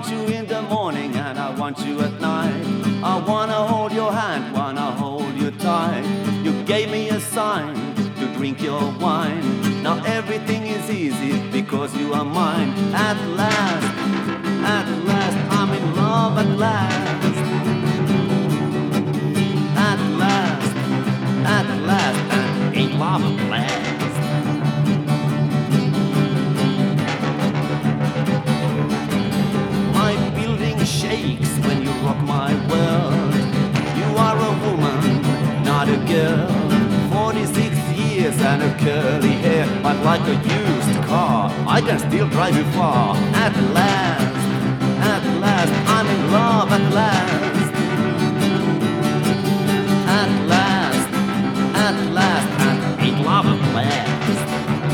want you in the morning and I want you at night. I wanna hold your hand, wanna hold you tight. You gave me a sign to drink your wine. Now everything is easy because you are mine. At last, I'm in love at last. At last, and in love at last. My building shakes when you rock my world. You are a woman, not a girl. 46 years and a curly hair, but like a used car, I can still drive you far. At last, I'm in love at last. At last, and in love at last.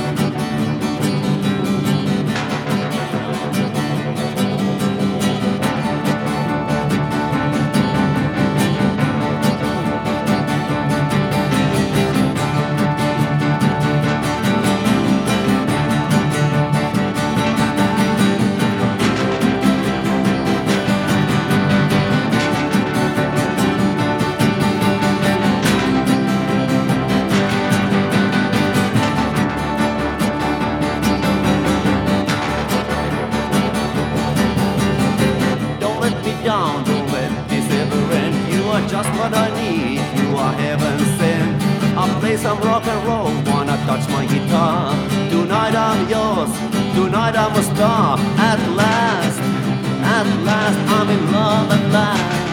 Down, don't let this ever end. You are just what I need, you are heaven sent. I'll play some rock and roll, wanna touch my guitar. Tonight I'm yours, tonight I'm a star. At last, I'm in love at last.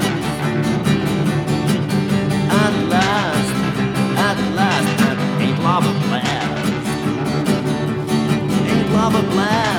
At last, and in love at last. In love at last.